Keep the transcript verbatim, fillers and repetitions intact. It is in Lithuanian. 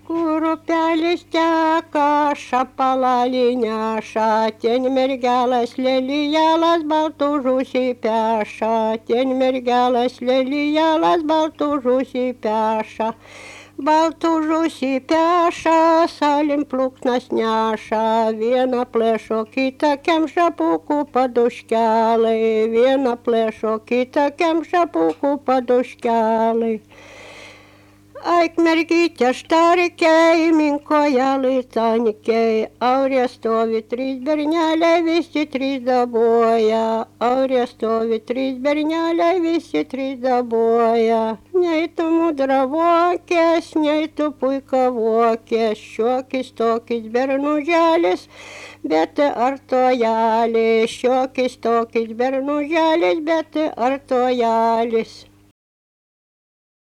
Kur upelis teka, šapalali neša, ten mergelas lelijalas baltų žūsi peša, ten mergelas lelijalas baltų žūsi peša. Baltų žūsi peša, salim pluknas neša, viena plėšo, kita kemša pūkų paduškelai, viena plėšo, kita kemša pūkų paduškelai. Aik mergytė štarkiai, minkoje laitanikiai, aurė stovi trys berneliai, visi trys daboja, aurė stovi trys berneliai, visi trys daboja. Nei tu mudravokės, nei tu puikavokės, šiokis tokis bernuželis, bet artojalis, šiokis tokis bernuželis, bet artojalis.